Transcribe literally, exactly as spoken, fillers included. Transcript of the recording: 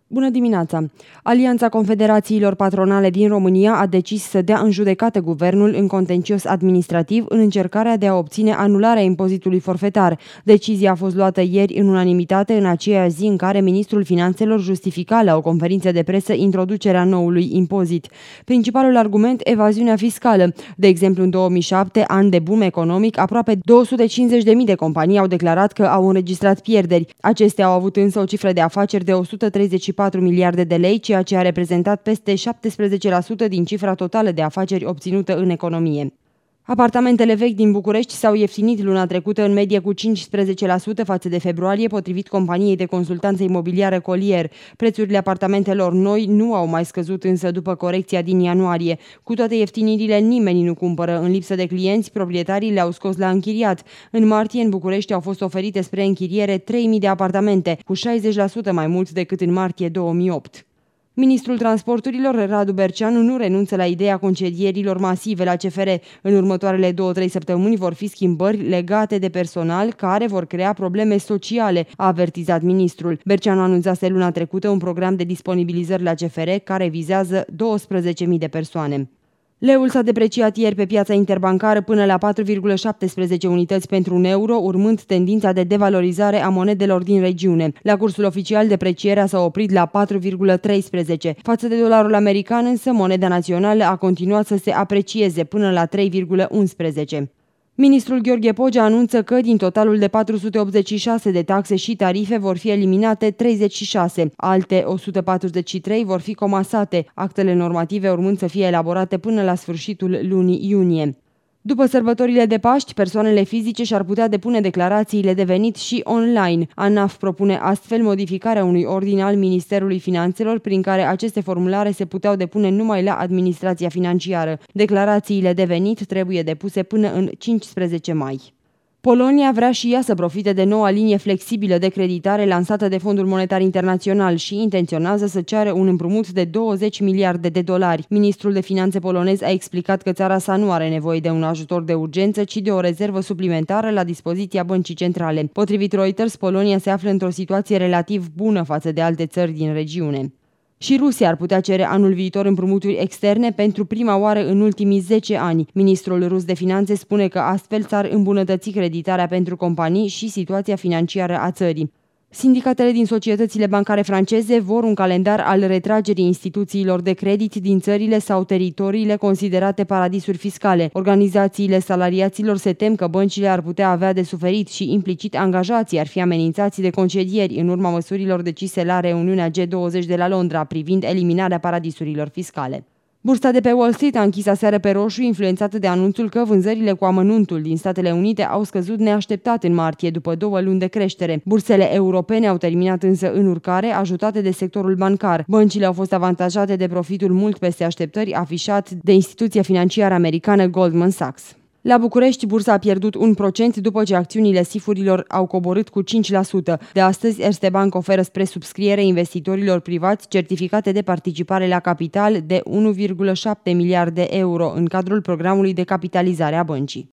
Bună dimineața! Alianța Confederațiilor Patronale din România a decis să dea în judecată guvernul în contencios administrativ în încercarea de a obține anularea impozitului forfetar. Decizia a fost luată ieri în unanimitate, în aceeași zi în care ministrul Finanțelor justifica la o conferință de presă introducerea noului impozit. Principalul argument, evaziunea fiscală. De exemplu, în două mii șapte, an de boom economic, aproape două sute cincizeci de mii de companii au declarat că au înregistrat pierderi. Acestea au avut însă o cifră de afaceri de o sută treizeci și patru miliarde de lei, ceea ce a reprezentat peste șaptesprezece la sută din cifra totală de afaceri obținută în economie. Apartamentele vechi din București s-au ieftinit luna trecută în medie cu cincisprezece la sută față de februarie, potrivit companiei de consultanță imobiliară Collier. Prețurile apartamentelor noi nu au mai scăzut însă după corecția din ianuarie. Cu toate ieftinirile, nimeni nu cumpără. În lipsă de clienți, proprietarii le-au scos la închiriat. În martie, în București, au fost oferite spre închiriere trei mii de apartamente, cu șaizeci la sută mai mult decât în martie două mii opt. Ministrul Transporturilor, Radu Berceanu, nu renunță la ideea concedierilor masive la C F R. În următoarele două-trei săptămâni vor fi schimbări legate de personal care vor crea probleme sociale, a avertizat ministrul. Berceanu anunțase luna trecută un program de disponibilizări la C F R care vizează douăsprezece mii de persoane. Leul s-a depreciat ieri pe piața interbancară până la patru virgulă șaptesprezece unități pentru un euro, urmând tendința de devalorizare a monedelor din regiune. La cursul oficial, deprecierea s-a oprit la patru virgulă treisprezece. Față de dolarul american, însă, moneda națională a continuat să se aprecieze până la trei virgulă unsprezece. Ministrul Gheorghe Pogea anunță că din totalul de patru sute optzeci și șase de taxe și tarife vor fi eliminate treizeci și șase, alte o sută patruzeci și trei vor fi comasate, actele normative urmând să fie elaborate până la sfârșitul lunii iunie. După sărbătorile de Paști, persoanele fizice și-ar putea depune declarațiile de venit și online. ANAF propune astfel modificarea unui ordin al Ministerului Finanțelor prin care aceste formulare se puteau depune numai la administrația financiară. Declarațiile de venit trebuie depuse până în cincisprezece mai. Polonia vrea și ea să profite de noua linie flexibilă de creditare lansată de Fondul Monetar Internațional și intenționează să ceară un împrumut de douăzeci miliarde de dolari. Ministrul de Finanțe polonez a explicat că țara sa nu are nevoie de un ajutor de urgență, ci de o rezervă suplimentară la dispoziția băncii centrale. Potrivit Reuters, Polonia se află într-o situație relativ bună față de alte țări din regiune. Și Rusia ar putea cere anul viitor împrumuturi externe pentru prima oară în ultimii zece ani. Ministrul rus de finanțe spune că astfel s-ar îmbunătăți creditarea pentru companii și situația financiară a țării. Sindicatele din societățile bancare franceze vor un calendar al retragerii instituțiilor de credit din țările sau teritoriile considerate paradisuri fiscale. Organizațiile salariaților se tem că băncile ar putea avea de suferit și implicit angajații ar fi amenințați de concedieri în urma măsurilor decise la reuniunea G douăzeci de la Londra privind eliminarea paradisurilor fiscale. Bursa de pe Wall Street a închis aseară pe roșu, influențată de anunțul că vânzările cu amănuntul din Statele Unite au scăzut neașteptat în martie după două luni de creștere. Bursele europene au terminat însă în urcare, ajutate de sectorul bancar. Băncile au fost avantajate de profitul mult peste așteptări afișat de instituția financiară americană Goldman Sachs. La București, bursa a pierdut un procent după ce acțiunile sifurilor au coborât cu cinci la sută. De astăzi, Erste Bank oferă spre subscriere investitorilor privați certificate de participare la capital de unu virgulă șapte miliarde de euro în cadrul programului de capitalizare a băncii.